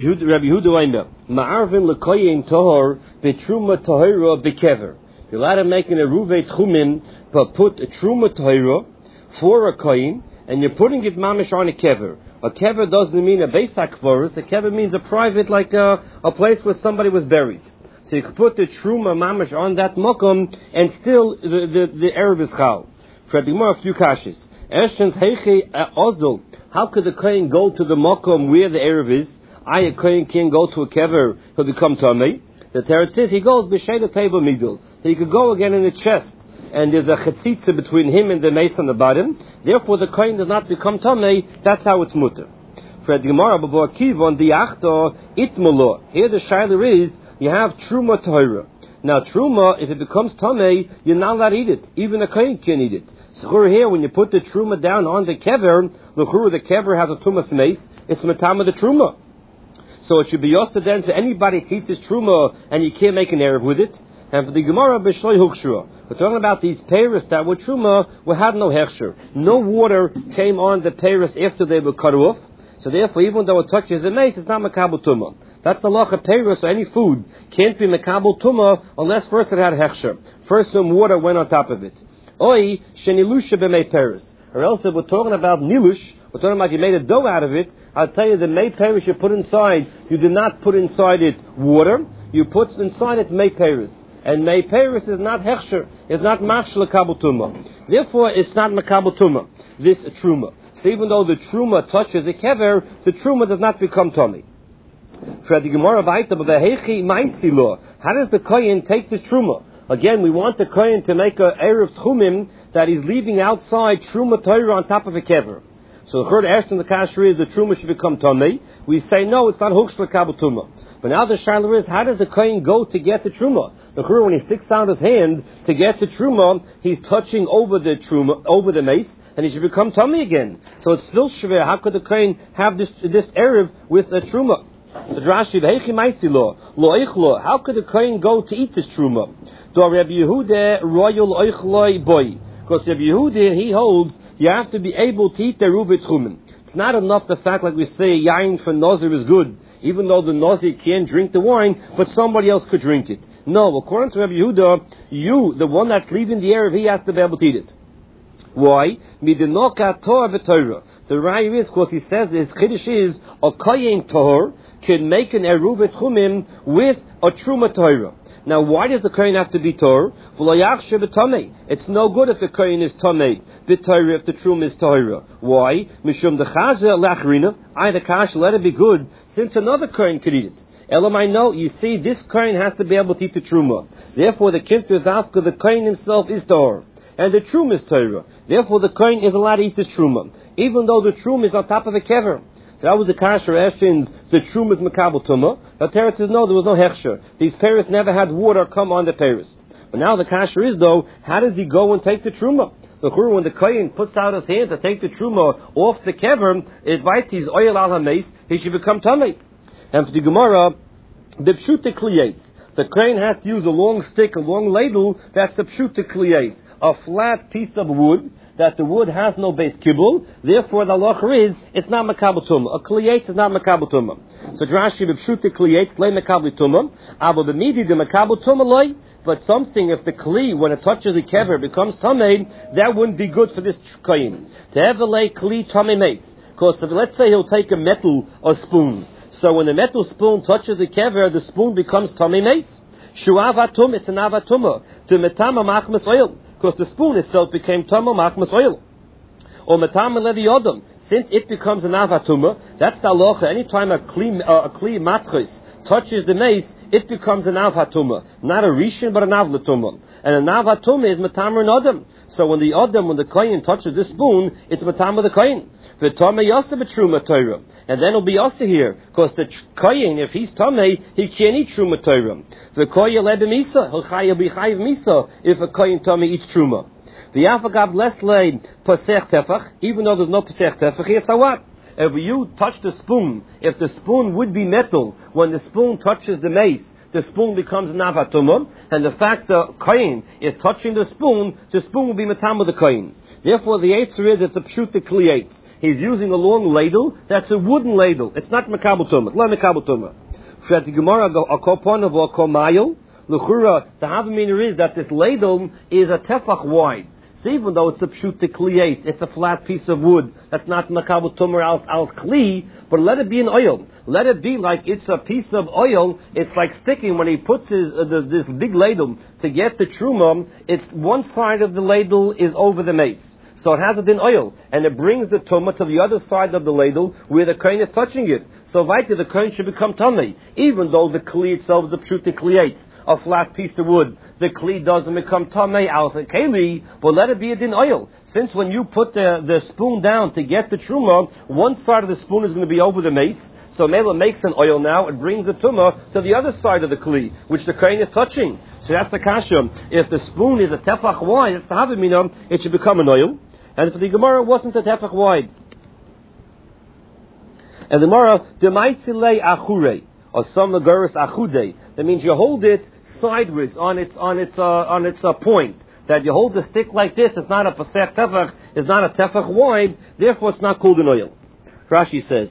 Rabbi Yehuda Oimer, Ma'arvin l'koyin tahor betruma tahira bekever. You're allowed to make an eruvet chumin, but put a truma tahira for a koyin, and you're putting it mamish on a kever. A kever doesn't mean a beis hakvaros. A kever means a private, like a place where somebody was buried. So you can put the truma mamish on that mokum, and still the erev is chal. For the Gemara, a few kashis. Eshens heiche ozol. How could the kohen go to the mokum where the erev is? A kohen can't go to a kever, he'll become tamei. The Teretz says he goes b'shei the table middle. So he could go again in the chest, and there's a chetzitza between him and the mace on the bottom. Therefore, the kohen does not become tamei. That's how it's mutter. For the Gemara, b'bo akiv on the achto itmolo. Here the shayla is you have truma tahira. Now truma, if it becomes tamei, you're not allowed to eat it. Even a kohen can't eat it. So here, when you put the truma down on the kever, the kever has a tumas mace. It's matama the truma. So it should be also then to anybody to eat this truma, and you can't make an erev with it. And for the Gemara, b'shloi hukshua. We're talking about these peiros that were truma, we had no hechsher. No water came on the peiros after they were cut off. So therefore, even though it touches a mace, it's not makabel tuma. That's the law of peiros, so any food can't be makabel tuma unless first it had hechsher. First some water went on top of it. Oi, shenilusha b'mei peiros. Or else if we're talking about nilush, we're talking about you made a dough out of it, I'll tell you the mei peiros you put inside, you did not put inside it water, you put inside it mei peiros. And mei peiros is not hechsher, it's not machshel makabel tuma. Therefore, it's not makabel tuma, this truma. So even though the truma touches a kever, the truma does not become tummy. For the Gemara Baita, but the heichi ma'isi law. How does the kohen take this truma? Again, we want the kohen to make a erev tchumim that he's leaving outside truma Torah on top of a kever. So the third ashton the kasher is the truma should become tummy. We say no, it's not huksh l'kabel tuma. But now the shaila is, how does the kohen go to get the truma? The chur, when he sticks out his hand to get the truma, he's touching over the truma, over the mace, and he should become tummy again. So it's still shver. How could the kohen have this erev with a truma? So Rashi, v'heichi ma'isi lo ichlo. How could the kohen go to eat this truma? Do Rabbi Yehuda royal oichloi boy? Because Rabbi Yehuda, he holds you have to be able to eat the ruvet chumen. It's not enough the fact, like we say, yain for nazir is good, even though the nazir can't drink the wine, but somebody else could drink it. No, according to Rabbi Yehuda, you, the one that's leaving the erev, he has to be able to eat it. Why? Midinoka Torah v'Torah. The raya is because he says his chiddush is a kohen tahor can make an eruvet chumim with a truma Torah. Now, why does the kohen have to be tor? It's no good if the kohen is tamei. B'Torah if the truma is Torah. Why? Mishum dechaze lachrina. The kash let it be good since another kohen could eat it. Elam, I know. You see, this kohen has to be able to eat the truma. Therefore, the kimter is after the kohen himself is tor. And the truma is Torah. Therefore, the kohen is allowed to eat this truma, even though the truma is on top of a kever. So that was the kasher Eshins, the truma is makabel tuma. The Teretz says no, there was no hechsher. These peiros never had water come on the peiros. But now the kasher is though, how does he go and take the truma? The chur, when the kohen puts out his hand to take the truma off the kever, it bites his oil al hameis, he should become tamei. And for the Gemara, the pshute kliyates. The kohen has to use a long stick, a long ladle. That's the pshute kliyates. A flat piece of wood, that the wood has no base kibble, therefore the halacha is, it's not makabel tumah. A kliyetz is not makabel tumah. So Rashi b'pshute kliyetz, lei makabel tumah, abo b'midi de makabel tumah lei, but something, if the kli, when it touches a kever, becomes tamei, that wouldn't be good for this kohen. To have a lei kli tamei meis. Because let's say he'll take a metal, a spoon. So when the metal spoon touches the kever, the spoon becomes tamei meis. Shu'av atum, it's an avatumah. To metama machmas oil. Because the spoon itself became tamah machmas oil. Or matama levi odom. Since it becomes an avatuma, that's the halacha. Anytime a kli matris touches the mace, it becomes an avatuma. Not a rishon, but an avlatuma. And an avatuma is matama and odom. So when the kohen touches the spoon, it's matama the kohen. V'tamei yasa b'truma Torah. And then it'll be yasa here. Because the kohen, if he's tamei, he can't eat truma Torah. V'koyen lebe misa. He'll be chayiv misa if a kohen tamei eats truma. V'yafagav leslei pasech tefach. Even though there's no pasech tefach, here's how what? If you touch the spoon, if the spoon would be metal, when the spoon touches the mace, the spoon becomes an avatumah, and the fact the kohen is touching the spoon will be matam with the kohen. Therefore, the answer is it's a pshute kliyetz. He's using a long ladle. That's a wooden ladle. It's not Makabel Tumah. It's not Makabel Tumah. The Gemara the Havamina is that this ladle is a tefach wide. So even though it's a pshut kliyet, it's a flat piece of wood. That's not makabel tumor al kli, but let it be an oil. Let it be like it's a piece of oil. It's like sticking when he puts this big ladle to get the truma. It's one side of the ladle is over the mace. So it has it in oil, and it brings the tumah to the other side of the ladle where the kohen is touching it. So vaita, the kohen should become tamei, even though the kli itself is a pshut kliyet, a flat piece of wood. The kli doesn't become tamei out of keli, but let it be in oil. Since when you put the spoon down to get the truma, one side of the spoon is going to be over the mace. So Mela makes an oil now, it brings the tumah to the other side of the kli, which the kohen is touching. So that's the kasha. If the spoon is a tefach wide, it's the havamina, it should become an oil. And for the Gemara, it wasn't a tefach wide. And the Gemara, demaitzilei achure, or some megaris achude. That means you hold it sideways on its point. That you hold the stick like this. It's not a pasech tefach. It's not a tefach wide. Therefore, it's not called an oil. Rashi says,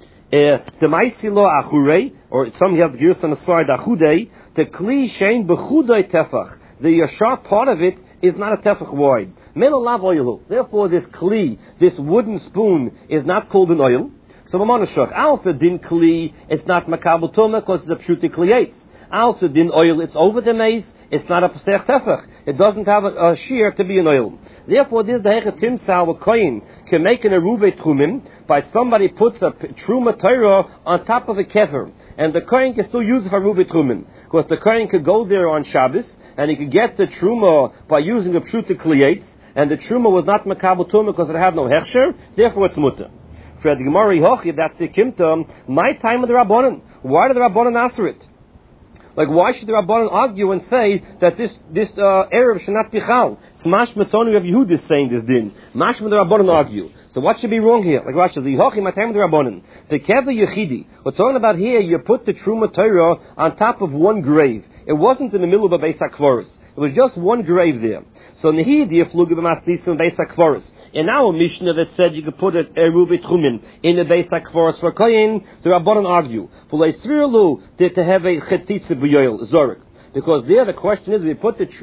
demaitzilo achure, or some have the gears on the side achude. The kli shein bechudei tefach. The sharp part of it is not a tefach wide. Therefore, this kli, this wooden spoon, is not called an oil. So, also din kli, it's not makabel tumah because it's a pshuti kliyetz. Also din oil, it's over the mace, it's not a pasech tefach. It doesn't have a shear to be an oil. Therefore, this is the hechet timsal a kohen can make an eruve trumim by somebody puts a truma Torah on top of a kever, and the kohen can still use it for eruve trumim because the kohen could go there on Shabbos and he could get the truma by using a pshuti kliyetz, and the truma was not makabel tumah because it had no hechsher. Therefore, it's mutter. For the Gemara Hochi, that's the Kimta, my time of the Rabbanan. Why did the Rabbanan answer it? Like, why should the Rabbanan argue and say that this Erev should not be chal? It's mashma tzonu of Yehud is saying this din. Mashma the Rabbanan argue. So what should be wrong here? Like Rashi says, Hochi, my time of the Rabbanan. The Keva Yechidi. We're talking about here, you put the Truma Torah on top of one grave. It wasn't in the middle of a Beis HaKvoros. It was just one grave there. So Nehid, you flew the Mastis in Beis HaKvoros. In our Mishnah that said you could put a Eruv Tchumin in the Beis HaKvoros for Kohen, the Rabbanan argue. To have a Chetitza B'yoyel, Zorik. Because there the question is, if you put the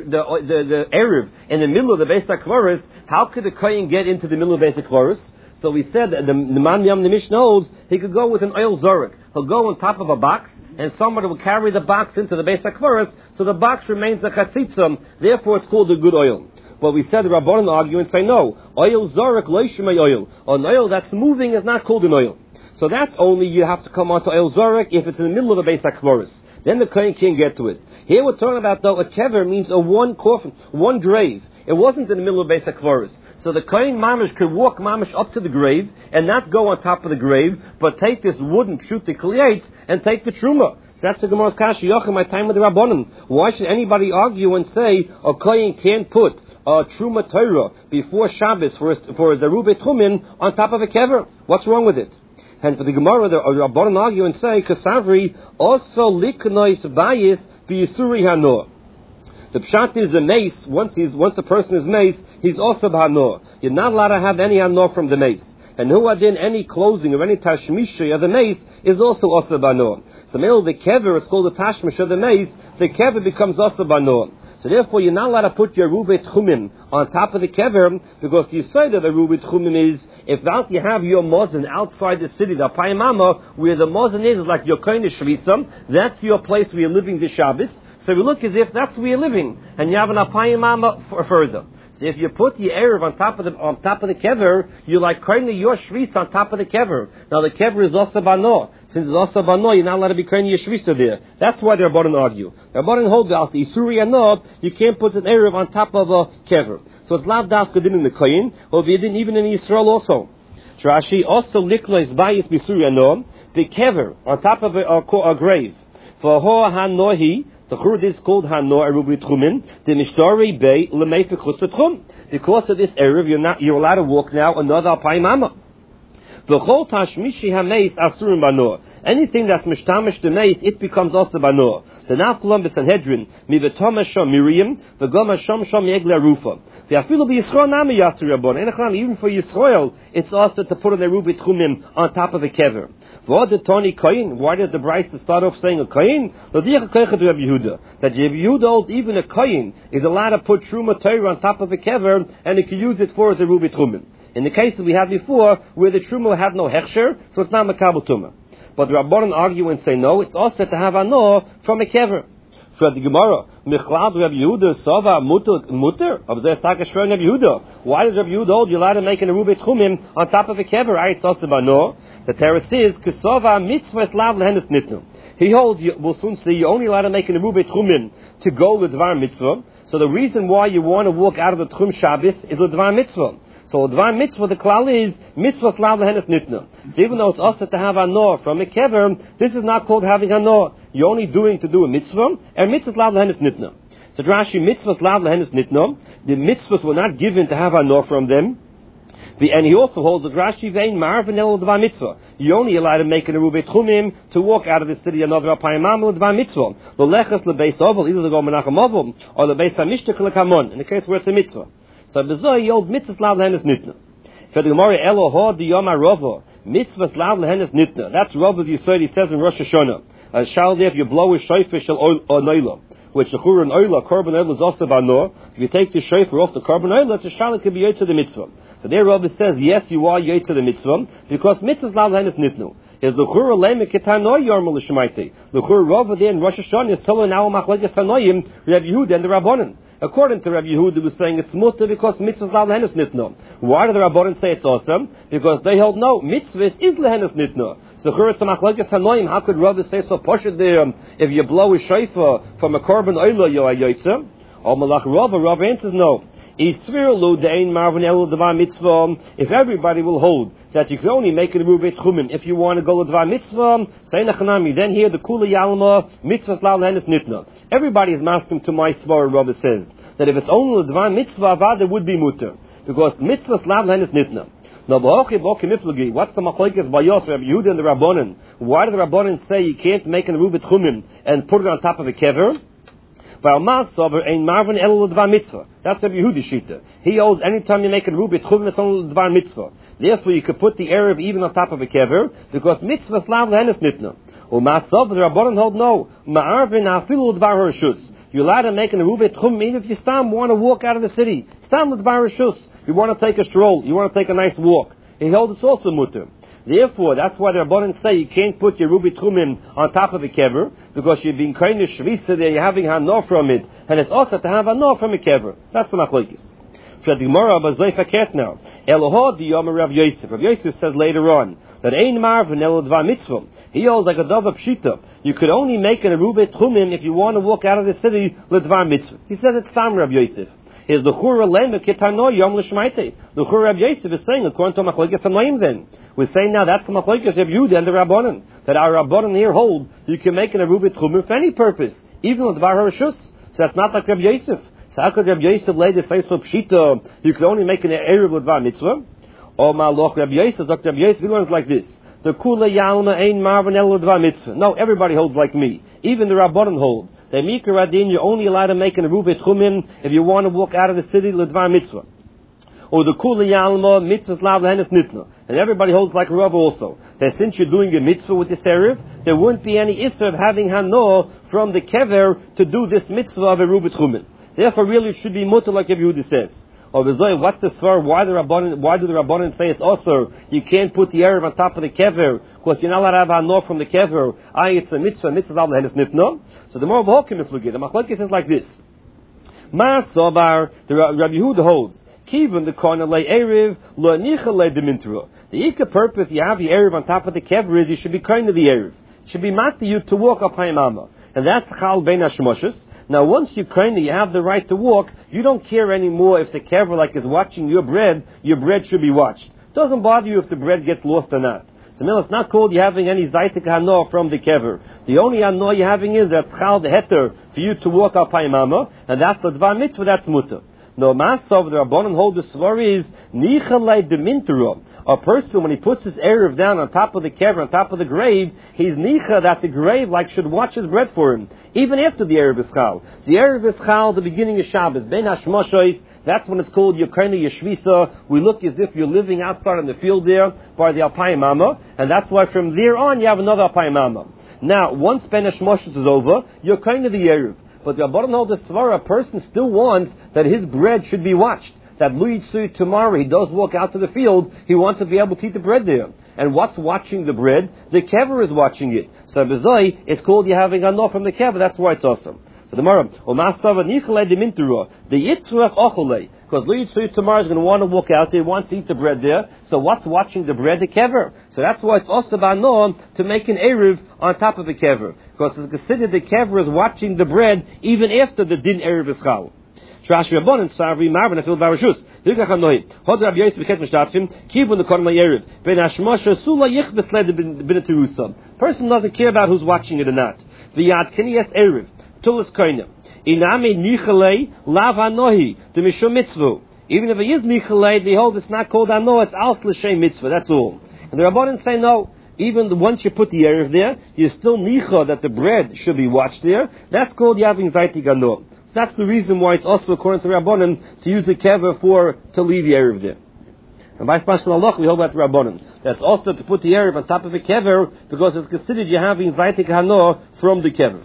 Eruv in the middle of the Beis HaKvoros, how could the Kohen get into the middle of the Beis HaKvoros? So we said that the Man Yam, the Mishnah holds, he could go with an oil Zorik. He'll go on top of a box, and somebody will carry the box into the Beis HaKvoros, so the box remains a Chetitza, therefore it's called a good oil. But we said the Rabbanan argue and say no. Oil Zorik loishmei oil. An oil that's moving is not called an oil. So that's only you have to come onto oil Zorik if it's in the middle of a Beis HaKvoros. Then the kohen can't get to it. Here we're talking about though a kever means a one coffin, one grave. It wasn't in the middle of Beis HaKvoros. So the kohen mamish could walk mamish up to the grave and not go on top of the grave, but take this wooden pshuti kliyetz and take the truma. So that's the Gemara's Kashi Yochim, my time with the Rabbanim. Why should anybody argue and say a kohen can't put a truma Torah before Shabbos for his Eruv Tchumin on top of a kever? What's wrong with it? And for the Gemara, the Rabbanan argue and say, Kasavri also liknois bayis b'yisuri hanor. The pshat is a mace. Once a person is mace, he's also b'hanor. You're not allowed to have any hanor from the mace. And who adin any closing or any tashmisha of the mace is also b'hanor. So now the kever is called the tashmish of the mace. The kever becomes also b'hanor. So therefore, you're not allowed to put your Eruv Tchumin on top of the kever, because you say that the Eruv Tchumin is, if out you have your mozen outside the city, the Payamama, where the mozen is like your Kohen Shvisam, that's your place where you're living the Shabbos. So you look as if that's where you're living, and you have an Apayamama further. So if you put the Erev on top of the kever, you're like Kohen your Shvis on top of the kever. Now the kever is also Bano. Since it's also Bano, you're not allowed to be Kohen your Shvisa there. That's why the Rabbanan argue. The Rabbanan hold out the Isuri Anod, you can't put an Erev on top of a kever. So it's lav dafka din in the Kohen, or even in Yisrael also. Rashi also liklois bayis b'Isuri Anod, the kever on top of a grave. For ho hanohi, the churd is called Hanor Eruv Tchumin. The Mishtari Bay Lemei Fechutz Tchum. Because of this Erev, you're allowed to walk now another Alpayim Amma. V'chol tashmishi hameis asurim banor. Anything that's mishtamish the meis, it becomes also banor. The nafkulam b'sanhedrin, mi v'toma shom miriam, v'goma shom yegle rufa. V'afilu b'yisrael nami yasur rabon. Even for Yisrael, it's also to put on the rubi tchumim on top of a kever. V'od toni koyin. Why does the Brisa start off saying a koyin? L'diach koychet Rabbi Yehuda. That Rabbi Yehuda holds even a koyin is allowed to put truma Torah on top of a kever, and he can use it for as a rubi tchumim. In the case that we had before, where the truma had no hechsher, so it's not makabel tumah. But the Rabbanan argue and say no, it's also to have anor from a kever. For the Gemara, Michlad Rabbi Yehuda Sava Mutter of Zestaka Shver Rabbi Yehuda. Why does Rabbi Yehuda hold you allowed to make a rubi tchumim on top of a kever? It's also anor. The teretz is Kesava Mitzvah Lav Lehenes Nitnu. He holds, we'll soon see, you're only allowed to make a rubi tchumim to go with Dvar Mitzvah. So the reason why you want to walk out of the Tchum Shabbos is with Dvar Mitzvah. So Dvar Mitzvah, the klal is Mitzvah Slav Lehenes Nitna. So even though it's also to have anor from a kever, this is not called having anor. You're only doing to do a mitzvah, and Mitzvah Slav Lehenes Nitna. So Rashi, Mitzvah Slav Lehenes Nitna, the mitzvahs were not given to have anor from them. And he also holds that Rashi vein Marv and El Dvar Mitzvah. You only allowed to make an Erubei Tchumim to walk out of the city another Apayimam or Dvar Mitzvah. The Lechas LeBeis Oval, either the Go Menachem Oval or the Beis HaMishtak LeKamon, in the case where it's a mitzvah. So Bezoy yells Mitzvah Slav Lehenes Nitna. For the Gemara Eloho di Yom HaRova, Mitzvah Slav Lehenes Nitna. That's Rava's Yisrael, he says in Rosh Hashanah. As Shaldi, if you blow a shofar shel Onoila, which the Chur and Oila, Korban Oila is also banor. If you take the shofar off the Korban Oila, it's a Shalit can be Yotze the Mitzvah. So there Rava says, yes, you are Yotze the Mitzvah, because Mitzvah Slav Lehenes Nitnu. Is the Chur Alema Ketanoy Yormal Shemaite. The Chur Rava there in Rosh Hashanah is telling now Machlekes Tanoim, Rabbi Yehuda and the Rabbanan. According to Rabbi Yehuda, was saying it's mutter because mitzvah is lehenes nitna. Why do the Rabbanan say it's awesome? Because they hold no, mitzvah is lehenes nitna. So Churetz HaMachlekes Tanoim, how could Rabbi say so poshut there? If you blow a shofar from a korban oila, you are yotze. Or Malach Rava answers no. If everybody will hold that you can only make it a Rubei Tchumim if you want to go to Dvar Mitzvah, say Nachanami, then here the Kula Yalma, Mitzvah Slav Lehenes Nitna. Everybody is masking to my Svar, Rabbi says, that if it's only the Dvar Mitzvah, Avada would be mutter. Because Mitzvah Slav Lehenes Nitna. Now, what's the Machlekes by Yos, Rabbi Yehuda and the Rabbanan? Why do the Rabbanan say you can't make a Rubei Tchumim and put it on top of a kever? That's Rabbi Yehuda Shita. He holds anytime you make a rubi tchum, it's only Dvar Mitzvah. Therefore, you could put the Erev even on top of a kever, because Mitzvah Slav Lehenes Nitna. U'masav, the Rabbanan hold no. Ma'arvin afilu Dvar Rishus. You're allowed to make a rubi tchum even if you want to walk out of the city. Stam Dvar Rishus. You want to take a stroll. You want to take a nice walk. He holds it's also mutter. Therefore, that's why the Rabbanan say you can't put your rubi tchumim on top of a kever, because you're being kind of shvisa there, you're having hanor from it, and it's also to have hanor from a kever. That's the machlokes. For the Gemara, Bazay Faket now, Eloho di Yom Rav Yosef. Rav Yosef says later on that Ein Marv and El Dvar Mitzvah. He holds like a dove of pshita. You could only make an rubi tchumim if you want to walk out of the city l'Dvar Mitzvah. He says it's Tam Rav Yosef. Is the Chur Alema Ketanoy Yom L'Shmaite. The Chur Rav Yosef is saying, according to Machlekes Tanoim then, we're saying now that's the Machlekes Rav Yehuda and the Rabbanan, that our Rabbanan here hold, you can make an Arubit Chumim for any purpose, even with Dvar HaRishus. So that's not like Rav Yosef. So how could Rav Yosef lay the face of Pshita, you could only make an Erev with Dvar Mitzvah? Or Maloch Rav Yosef, Rav Yosef, he learns like this. The Kula Yalma Ein Marvin El Dvar Mitzvah. No, everybody holds like me. Even the Rabbanan hold. The Mikra Radin, you're only allowed to make an Arubit Chumim if you want to walk out of the city l'Dvar Mitzvah. Or the Kula Yalma Mitzvah Slav Lehenes Nitna. And everybody holds like Rav also. That since you're doing a mitzvah with this Erev, there wouldn't be any issur of having Hanor from the Kever to do this mitzvah of a Arubit Chumim. Therefore, really, it should be mutter like Yehuda says. Or what's the svar? Why do the Rabbanan say it's also you can't put the Erev on top of the Kever because you're not allowed to have Hanor from the Kever? It's a mitzvah Slav Lehenes Nitna. So the more of Hokim Iflugid, the Machlekes is like this. Ma Sobar, the Rabbi Yehuda holds. Kiven the corner lay Erev, lo nicha lay demintra. The Ika purpose you have the Erev on top of the Kever is you should be kind of the Erev. It should be mat you to walk up Hayamama. And that's Chal Ben Hashmoshes. Now once you kind of, you have the right to walk, you don't care anymore if the Kever like is watching your bread should be watched. It doesn't bother you if the bread gets lost or not. So it's not called you having any Zaitik Hanor from the Kever. The only Hanor you're having is that Chal the Heter for you to walk up Hayamama, and that's the Dvar Mitzvah, that's Mutter. No, Masav, the Rabbanan hold the svar is, Nichalei Demintero. A person, when he puts his Erev down on top of the kever, on top of the grave, he's Nicha that the grave should watch his bread for him, even after the Erev is Chal. The Erev is Chal, the beginning of Shabbos, Ben Hashmoshois, that's when it's called Yokaina Yeshvisa. We look as if you're living outside in the field there by the Alpayim Mama, and that's why from there on you have another Alpayim Mama. Now, once Ben Hashmoshois is over, you're kind of the Erev. But the Rabbanan hold the Svara, a person still wants that his bread should be watched. That Luyitzui tomorrow, he does walk out to the field, he wants to be able to eat the bread there. And what's watching the bread? The kever is watching it. So Bezoi, it's called you having a no from the kever, that's why it's awesome. So the Gemara, the Yitzrach Ocholei, because Luyitzui tomorrow is going to want to walk out there, wants to eat the bread there. So what's watching the bread? The kever. So that's why it's also ba'anoam to make an erev on top of the kever, because it's considered the kever is watching the bread even after the din erev is chal. Trash Rabbanan Sarvi Marvin Afil Barashus. Higach Hanoi. Hod Rabbi Yosef Beketz Mishtatfim. Kibun the Korma Yerev. Ben Hashmosha Sula Yichbes Led bin Terusa. Person doesn't care about who's watching it or not. V'yad Kiniyas Erev. Tulis Koina. Iname Nichalei Lav Hanohi. The Mishum Mitzvah. Even if it is Nichalei, they hold it's not called Hano, it's Als L'Shem Mitzvah. That's all. And the Rabbanan say no. Even once you put the Erev there, you still Nicha that the bread should be watched there. That's called Yavin Zaiti Gano. That's the reason why it's also, according to Rabbanan, to use a kever to leave the Erev there. And by Spashman Allah, we hold about the Rabbanan. That's also to put the Erev on top of a kever, because it's considered you having Zaitik Hano from the kever.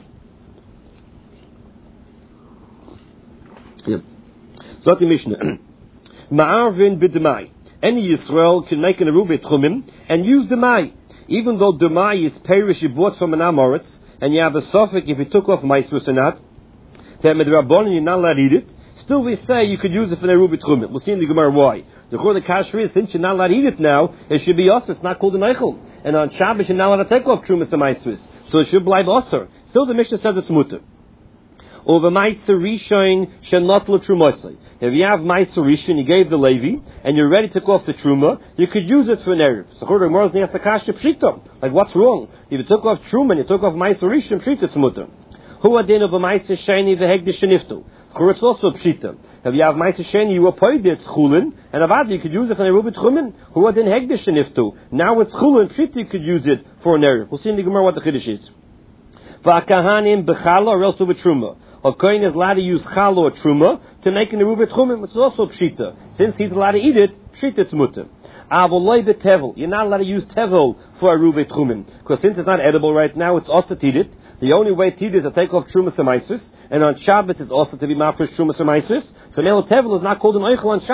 Yep. So the Mishnah. Ma'arvin b'demai. Any Yisrael can make an Arubei Tchumim and use demai. Even though demai is perish you bought from an Amoritz, and you have a suffix if you took off Maisrus or not, that with Rabbanan you're not allowed to eat it, still we say you could use it for the Arubei Tchumim. We'll see in the Gemara why. The Chor Kasher is, since you're not allowed to eat it now, it should be us. It's not called an Eichel. And on Shabbos you're not allowed to take off Trumas and Maisrus. So it should be Osir. Still the Mishnah says it's mutter. Over Meiser Rishon Shenotlu Trumosai. If you have Meiser Rishon, you gave the Levi, and you're ready to take off the Truma, you could use it for an Erev. So Chor Gemara is the Kasher Pshita. Like what's wrong? If you took off Truma and you took off Meiser Rishon, Pshita it's mutter. Who adin of a Meiser Sheni v'hegdish sheniftu. Chor it's also Pshita. If you have Meiser Sheni, you appoint it Chulin, and Avad you could use it for an Arubei Tchumim. Who adin hegdish sheniftu. Now it's Chulin, Pshita you could use it for an Erev. We'll see in the Gemara what the Chiddush is. V'akahanim b'chala or else with Truma. A kohen is allowed to use chal or truma to make an Arubei Tchumim, which is also pshita. Since he's allowed to eat it, pshita it's mutter. Avoloi betevel. You're not allowed to use tevel for Arubei Tchumim, because since it's not edible right now, it's also to eat it. The only way to eat it is to take off trumas and maisus, and on Shabbos it's also to be mafresh trumas and maisus. So now tevel is not called an oichel on Shabbos.